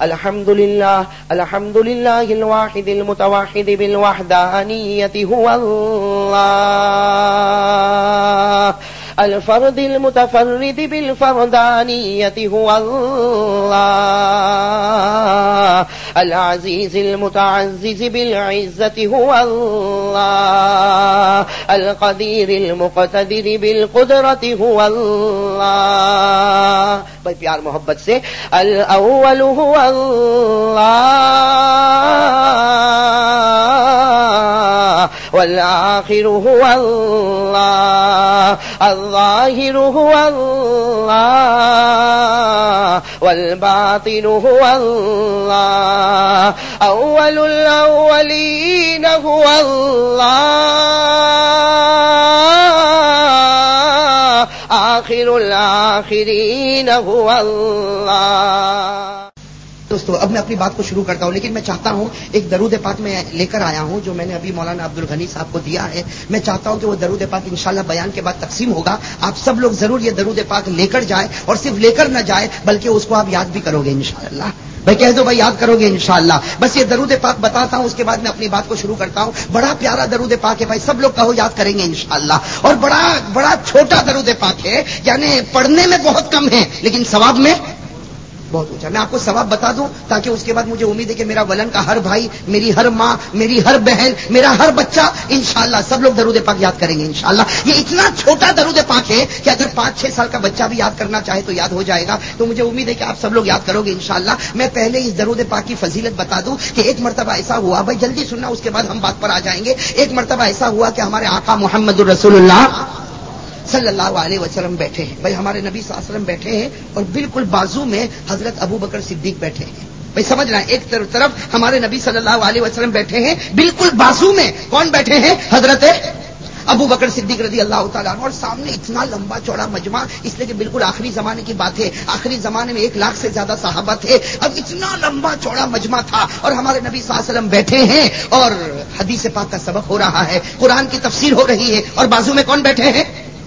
الحمد لله الواحد المتوحد بالوحدانية هو الله الفرد المتفرد بالفردانية هو الله العزيز المتعزز بالعزة هو الله القدير المقتدر بالقدرة هو الله. بھائی پیار محبت سے الاول هو الله والآخر هو الله الظاهر هو الله والباطن هو الله أول الأولين هو الله آخر الآخرين هو الله. دوستو اب میں اپنی بات کو شروع کرتا ہوں، لیکن میں چاہتا ہوں ایک درود پاک میں لے کر آیا ہوں جو میں نے ابھی مولانا عبد الغنی صاحب کو دیا ہے. میں چاہتا ہوں کہ وہ درود پاک انشاءاللہ بیان کے بعد تقسیم ہوگا. آپ سب لوگ ضرور یہ درود پاک لے کر جائیں، اور صرف لے کر نہ جائیں بلکہ اس کو آپ یاد بھی کرو گے انشاءاللہ. بھائی کہہ دو بھائی یاد کرو گے انشاءاللہ. بس یہ درود پاک بتاتا ہوں، اس کے بعد میں اپنی بات کو شروع کرتا ہوں. بڑا پیارا درود پاک ہے بھائی، سب لوگ کہو یاد کریں گے انشاءاللہ. اور بڑا چھوٹا درود پاک ہے، یعنی پڑھنے میں بہت کم ہے لیکن ثواب میں بہت اونچا. میں آپ کو ثواب بتا دوں تاکہ اس کے بعد مجھے امید ہے کہ میرا ولن کا ہر بھائی، میری ہر ماں، میری ہر بہن، میرا ہر بچہ انشاءاللہ سب لوگ درود پاک یاد کریں گے انشاءاللہ. یہ اتنا چھوٹا درود پاک ہے کہ اگر 5-6 سال کا بچہ بھی یاد کرنا چاہے تو یاد ہو جائے گا. تو مجھے امید ہے کہ آپ سب لوگ یاد کرو گے انشاءاللہ. میں پہلے اس درود پاک کی فضیلت بتا دوں کہ ایک مرتبہ ایسا ہوا، بھائی جلدی سننا اس کے بعد ہم بات پر آ جائیں گے. ایک مرتبہ ایسا ہوا کہ ہمارے آقا محمد الرسول اللہ صلی اللہ علیہ وسلم بیٹھے ہیں. بھائی ہمارے نبی صلی اللہ علیہ وسلم بیٹھے ہیں اور بالکل بازو میں حضرت ابو بکر صدیق بیٹھے ہیں. بھائی سمجھ رہے ہیں، ایک طرف ہمارے نبی صلی اللہ علیہ وسلم بیٹھے ہیں، بالکل بازو میں کون بیٹھے ہیں؟ حضرت ابو بکر صدیق رضی اللہ تعالیٰ عنہ. اور سامنے اتنا لمبا چوڑا مجمع، اس لیے کہ بالکل آخری زمانے کی بات ہے. آخری زمانے میں 1 لاکھ سے زیادہ صحابہ تھے. اب اتنا لمبا چوڑا مجمع تھا اور ہمارے نبی صلی اللہ علیہ وسلم بیٹھے ہیں اور حدیث پاک کا سبق ہو رہا ہے، قرآن کی تفسیر ہو رہی ہے. اور بازو میں کون بیٹھے ہیں؟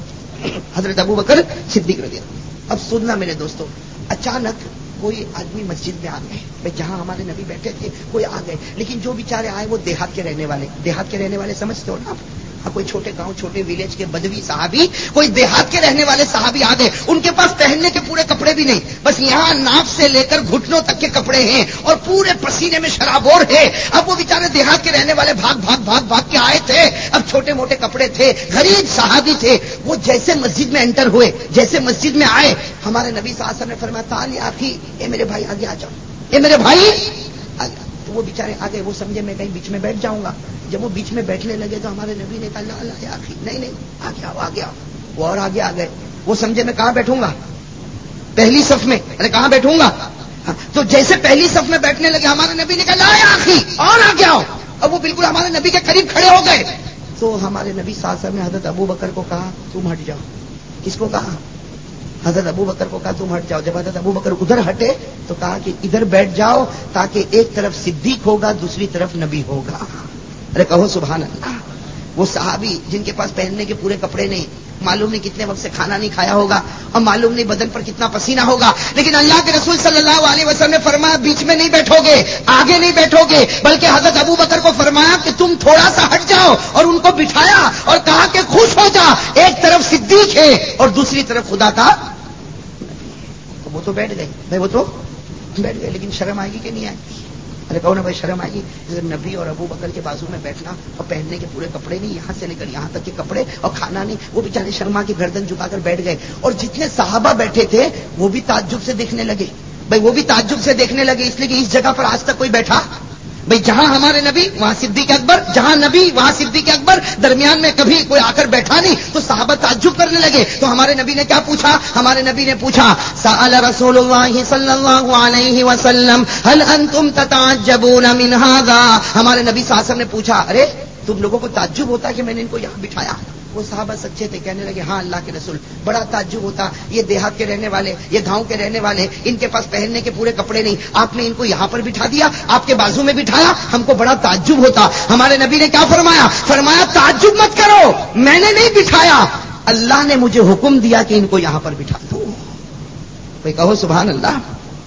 حضرت ابو بکر صدیق رضی اللہ. اب سننا میرے دوستو، اچانک کوئی آدمی مسجد میں آ گئے. بھائی جہاں ہمارے نبی بیٹھے تھے کوئی آ گئے، لیکن جو بیچارے آئے وہ دیہات کے رہنے والے سمجھتے ہو نا آپ. کوئی چھوٹے گاؤں چھوٹے ویلیج کے بدوی صحابی، کوئی دیہات کے رہنے والے صحابی آ گئے. ان کے پاس پہننے کے پورے کپڑے بھی نہیں، بس یہاں ناف سے لے کر گھٹنوں تک کے کپڑے ہیں اور پورے پسینے میں شرابور ہے. اب وہ بیچارے دیہات کے رہنے والے بھاگ کے آئے تھے. اب چھوٹے موٹے کپڑے تھے، غریب صحابی تھے. وہ جیسے مسجد میں انٹر ہوئے، جیسے مسجد میں آئے، ہمارے نبی صلی اللہ علیہ وسلم نے فرمایا تعال یا اخی، اے میرے بھائی آگے آ جاؤ، اے میرے بھائی آگے. تو وہ بیچارے آگے، وہ سمجھے میں کہیں بیچ میں بیٹھ جاؤں گا. جب وہ بیچ میں بیٹھنے لگے تو ہمارے نبی نے کہا لا یا اخی، نہیں آگے آؤ. وہ اور آگے آ گئے. وہ سمجھے میں کہاں بیٹھوں گا؟ پہلی صف میں. ارے کہاں بیٹھوں گا؟ تو جیسے پہلی صف میں بیٹھنے لگے ہمارے نبی نے کہا لا یا اخی، اور آگے آؤ. اب وہ بالکل ہمارے نبی کے قریب کھڑے ہو گئے. تو ہمارے نبی صلی اللہ علیہ وسلم نے حضرت ابو بکر کو کہا تم ہٹ جاؤ. کس کو کہا؟ حضرت ابو بکر کو کہا تم ہٹ جاؤ. جب حضرت ابو بکر ادھر ہٹے تو کہا کہ ادھر بیٹھ جاؤ تاکہ ایک طرف صدیق ہوگا دوسری طرف نبی ہوگا. ارے کہو سبحان اللہ. وہ صحابی جن کے پاس پہننے کے پورے کپڑے نہیں، معلوم نہیں کتنے وقت سے کھانا نہیں کھایا ہوگا اور معلوم نہیں بدن پر کتنا پسینہ ہوگا، لیکن اللہ کے رسول صلی اللہ علیہ وسلم نے فرمایا بیچ میں نہیں بیٹھو گے، آگے نہیں بیٹھو گے، بلکہ حضرت ابو بکر کو فرمایا کہ تم تھوڑا سا ہٹ جاؤ اور ان کو بٹھایا اور کہا کہ خوش ہو جا، ایک طرف صدیق ہے اور دوسری طرف خدا کا. وہ تو بیٹھ گئے بھائی، وہ تو بیٹھ گئے، لیکن شرم آئے گی کہ نہیں آئے گی؟ ارے کہو نا بھائی شرم آئے گی. نبی اور ابو بکر کے بازو میں بیٹھنا اور پہننے کے پورے کپڑے نہیں، یہاں سے لے کر یہاں تک کے کپڑے اور کھانا نہیں. وہ بیچارے شرما کے گردن جھکا کر بیٹھ گئے. اور جتنے صحابہ بیٹھے تھے وہ بھی تعجب سے دیکھنے لگے. بھائی وہ بھی تعجب سے دیکھنے لگے، اس لیے کہ اس جگہ پر آج تک کوئی بیٹھا. بھئی جہاں ہمارے نبی وہاں صدیق اکبر، جہاں نبی وہاں صدیق اکبر، درمیان میں کبھی کوئی آ کر بیٹھا نہیں. تو صحابہ تعجب کرنے لگے. تو ہمارے نبی نے کیا پوچھا؟ ہمارے نبی نے پوچھا سأل رسول اللہ صلی اللہ علیہ وسلم هل انتم تتعجبون من هذا. ہمارے نبی صلی اللہ علیہ وسلم نے پوچھا ارے تم لوگوں کو تعجب ہوتا کہ میں نے ان کو یہاں بٹھایا؟ وہ صحابہ سچے تھے، کہنے لگے ہاں اللہ کے رسول بڑا تعجب ہوتا، یہ دیہات کے رہنے والے، یہ گاؤں کے رہنے والے، ان کے پاس پہننے کے پورے کپڑے نہیں، آپ نے ان کو یہاں پر بٹھا دیا، آپ کے بازو میں بٹھایا، ہم کو بڑا تعجب ہوتا. ہمارے نبی نے کیا فرمایا؟ فرمایا تعجب مت کرو، میں نے نہیں بٹھایا، اللہ نے مجھے حکم دیا کہ ان کو یہاں پر بٹھا دو. بھائی کہو سبحان اللہ.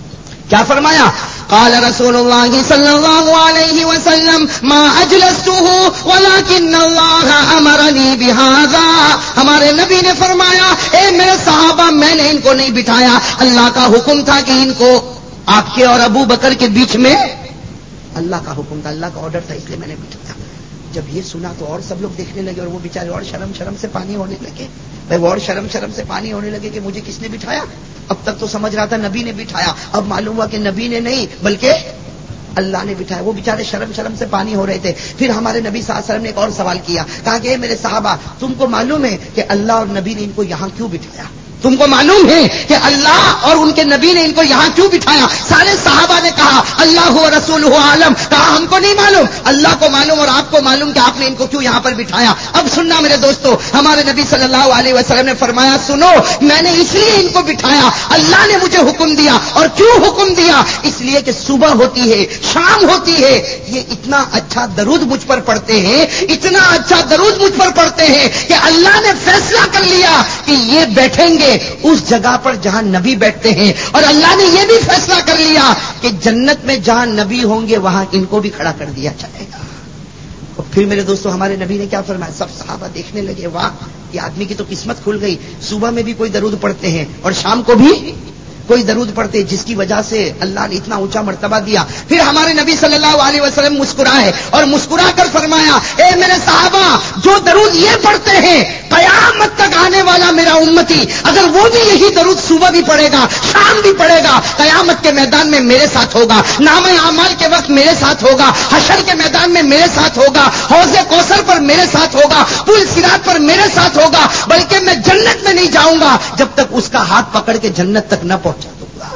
کیا فرمایا؟ قال رسول اللہ صلی اللہ علیہ وسلم ما اجلسته ولكن اللہ امرنی بهذا. ہمارے نبی نے فرمایا اے میرے صحابہ میں نے ان کو نہیں بٹھایا، اللہ کا حکم تھا کہ ان کو آپ کے اور ابو بکر کے بیچ میں، اللہ کا حکم تھا، اللہ کا آرڈر تھا، اس لیے میں نے بٹھایا. جب یہ سنا تو اور سب لوگ دیکھنے لگے اور وہ بیچارے اور شرم سے پانی ہونے لگے. بھائی وہ اور شرم سے پانی ہونے لگے کہ مجھے کس نے بٹھایا. اب تک تو سمجھ رہا تھا نبی نے بٹھایا، اب معلوم ہوا کہ نبی نے نہیں بلکہ اللہ نے بٹھایا. وہ بیچارے شرم سے پانی ہو رہے تھے. پھر ہمارے نبی صلی اللہ علیہ وسلم نے ایک اور سوال کیا، کہا کہ اے میرے صحابہ تم کو معلوم ہے کہ اللہ اور نبی نے ان کو یہاں کیوں بٹھایا؟ تم کو معلوم ہے کہ اللہ اور ان کے نبی نے ان کو یہاں کیوں بٹھایا؟ سارے صحابہ نے کہا اللہ و رسولہ عالم. کہا ہم کو نہیں معلوم، اللہ کو معلوم اور آپ کو معلوم کہ آپ نے ان کو کیوں یہاں پر بٹھایا. اب سننا میرے دوستو، ہمارے نبی صلی اللہ علیہ وسلم نے فرمایا سنو، میں نے اس لیے ان کو بٹھایا، اللہ نے مجھے حکم دیا. اور کیوں حکم دیا؟ اس لیے کہ صبح ہوتی ہے، شام ہوتی ہے، یہ اتنا اچھا درود مجھ پر پڑھتے ہیں، اتنا اچھا درود مجھ پر پڑھتے ہیں کہ اللہ نے فیصلہ کر لیا کہ یہ بیٹھیں گے اس جگہ پر جہاں نبی بیٹھتے ہیں، اور اللہ نے یہ بھی فیصلہ کر لیا کہ جنت میں جہاں نبی ہوں گے وہاں ان کو بھی کھڑا کر دیا جائے گا. اور پھر میرے دوستو ہمارے نبی نے کیا فرمایا؟ سب صحابہ دیکھنے لگے، واہ یہ آدمی کی تو قسمت کھل گئی، صبح میں بھی کوئی درود پڑھتے ہیں اور شام کو بھی کوئی درود پڑھتے، جس کی وجہ سے اللہ نے اتنا اونچا مرتبہ دیا. پھر ہمارے نبی صلی اللہ علیہ وسلم مسکرائے اور مسکرا کر فرمایا اے میرے صحابہ جو درود یہ پڑھتے ہیں قیامت تک آنے والا میرا امتی اگر وہ بھی یہی درود صبح بھی پڑھے گا شام بھی پڑھے گا، قیامت کے میدان میں میرے ساتھ ہوگا، نام اعمال کے وقت میرے ساتھ ہوگا، حشر کے میدان میں میرے ساتھ ہوگا، حوض کوثر پر میرے ساتھ ہوگا، پل صراط پر میرے ساتھ ہوگا، بلکہ میں جنت میں نہیں جاؤں گا جب تک اس کا ہاتھ پکڑ کے جنت تک نہ پہنچا دوں گا.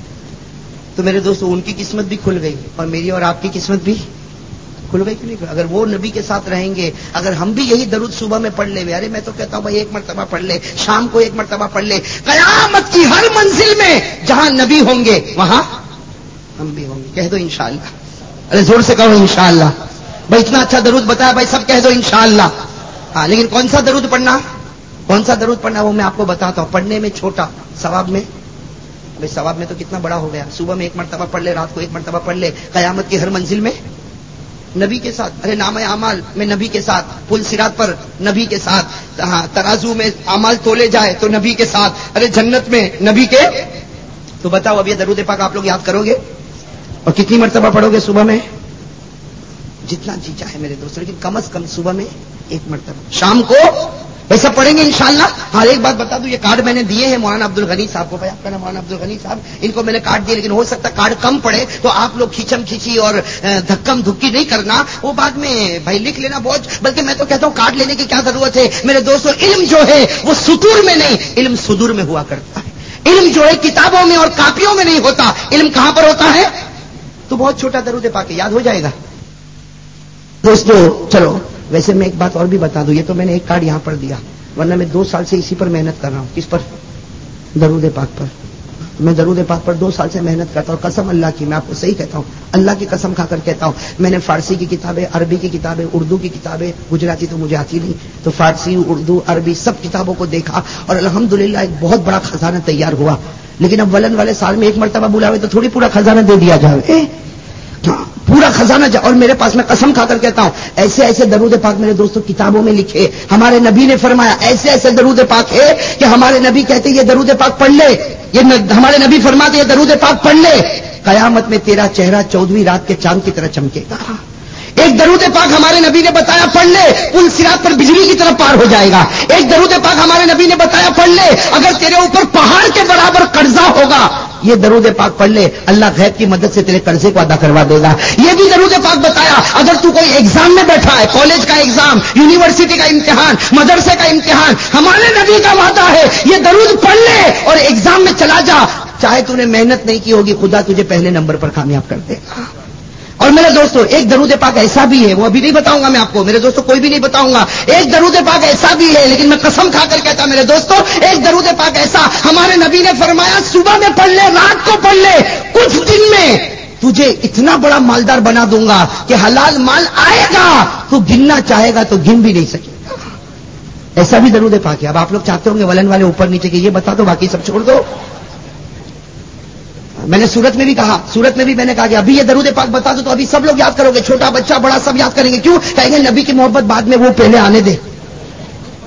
تو میرے دوستو ان کی قسمت بھی کھل گئی اور میری اور آپ کی قسمت بھی کھل گئی کہ نہیں؟ اگر وہ نبی کے ساتھ رہیں گے، اگر ہم بھی یہی درود صبح میں پڑھ لیں، ارے میں تو کہتا ہوں بھائی ایک مرتبہ پڑھ لے، شام کو ایک مرتبہ پڑھ لے، قیامت کی ہر منزل میں جہاں نبی ہوں گے وہاں ہم بھی ہوں گے. کہہ دو انشاءاللہ. ارے زور سے کہو انشاءاللہ. بھائی اتنا اچھا درود بتایا، بھائی سب کہہ دو انشاءاللہ. ہاں لیکن کون سا درود پڑھنا، کون سا درود پڑھنا وہ میں آپ کو بتاتا ہوں. پڑھنے میں چھوٹا، ثواب میں بھائی ثواب میں تو کتنا بڑا ہو گیا. صبح میں ایک مرتبہ پڑھ لے، رات کو ایک مرتبہ پڑھ لے، قیامت کی ہر منزل میں نبی کے ساتھ. ارے نام اعمال میں نبی کے ساتھ، پل صراط پر نبی کے ساتھ، ترازو میں اعمال تولے جائے تو نبی کے ساتھ، ارے جنت میں نبی کے. تو بتاؤ اب یہ درود پاک آپ لوگ یاد کرو گے اور کتنی مرتبہ پڑھو گے صبح میں؟ جتنا جی چاہے میرے دوست، لیکن کم از کم صبح میں ایک مرتبہ، شام کو ویسا پڑھیں گے انشاءاللہ. ہاں ایک بات بتا دوں، یہ کارڈ میں نے دیے ہیں مولانا عبد الغنی صاحب کو. بھائی آپ کا نام مولانا عبد الغنی صاحب، ان کو میں نے کارڈ دیے، لیکن ہو سکتا کارڈ کم پڑے تو آپ لوگ کھچم کھچی اور دھکم دھکی نہیں کرنا، وہ بعد میں بھائی لکھ لینا بہت. بلکہ میں تو کہتا ہوں کارڈ لینے کی کیا ضرورت ہے میرے دوستوں. علم جو ہے وہ سطور میں نہیں، علم صدور میں ہوا کرتا ہے. علم جو ہے کتابوں میں اور کاپیوں میں نہیں ہوتا، علم کہاں پر ہوتا ہے؟ تو بہت چھوٹا درود پاک یاد ہو جائے گا دوستو. چلو ویسے میں ایک بات اور بھی بتا دوں، یہ تو میں نے ایک کارڈ یہاں پر دیا، ورنہ میں 2 سال سے اسی پر محنت کر رہا ہوں. کس پر؟ درود پاک پر. میں درود پاک پر 2 سال سے محنت کرتا ہوں. قسم اللہ کی، میں آپ کو صحیح کہتا ہوں، اللہ کی قسم کھا کر کہتا ہوں. میں نے فارسی کی کتابیں، عربی کی کتابیں، اردو کی کتابیں، گجراتی تو مجھے آتی نہیں، تو فارسی، اردو، عربی سب کتابوں کو دیکھا اور الحمدللہ ایک بہت بڑا خزانہ تیار ہوا. لیکن اب ولن والے سال میں ایک مرتبہ بلاوے تو تھوڑی پورا خزانہ دے دیا جائے، پورا خزانہ اور میرے پاس. میں قسم کھا کر کہتا ہوں ایسے ایسے درود پاک میرے دوستوں کتابوں میں لکھے. ہمارے نبی نے فرمایا ایسے ایسے درود پاک ہے کہ ہمارے نبی کہتے یہ درود پاک پڑھ لے، یہ ہمارے نبی فرماتے یہ درود پاک پڑھ لے، قیامت میں تیرا چہرہ 14ویں رات کے چاند کی طرح چمکے گا. ایک درود پاک ہمارے نبی نے بتایا پڑھ لے، پل صراط پر بجلی کی طرف پار ہو جائے گا. ایک درود پاک ہمارے نبی نے بتایا پڑھ لے، اگر تیرے اوپر پہاڑ کے برابر قرضہ ہوگا یہ درود پاک پڑھ لے، اللہ غیب کی مدد سے تیرے قرضے کو ادا کروا دے گا. یہ بھی درود پاک بتایا اگر تو کوئی ایگزام میں بیٹھا ہے، کالج کا ایگزام، یونیورسٹی کا امتحان، مدرسے کا امتحان، ہمارے نبی کا وعدہ ہے یہ درود پڑھ لے اور ایگزام میں چلا جا، چاہے تو نے محنت نہیں کی ہوگی خدا تجھے پہلے نمبر پر کامیاب کر دے گا. اور میرے دوستو ایک درود پاک ایسا بھی ہے، وہ ابھی نہیں بتاؤں گا میں آپ کو میرے دوستو، کوئی بھی نہیں بتاؤں گا. ایک درود پاک ایسا بھی ہے، لیکن میں قسم کھا کر کہتا میرے دوستو ایک درود پاک ایسا ہمارے نبی نے فرمایا صبح میں پڑھ لے، رات کو پڑھ لے، کچھ دن میں تجھے اتنا بڑا مالدار بنا دوں گا کہ حلال مال آئے گا تو گننا چاہے گا تو گن بھی نہیں سکے گا. ایسا بھی درود پاک ہے. اب آپ لوگ چاہتے ہوں گے ولن والے اوپر نیچے کہ یہ بتا دو باقی سب چھوڑ دو. میں نے سورت میں بھی کہا، سورت میں بھی میں نے کہا کہ ابھی یہ درود پاک بتا دو تو ابھی سب لوگ یاد کرو گے، چھوٹا بچہ بڑا سب یاد کریں گے. کیوں؟ کہیں گے نبی کی محبت بعد میں، وہ پہلے آنے دے.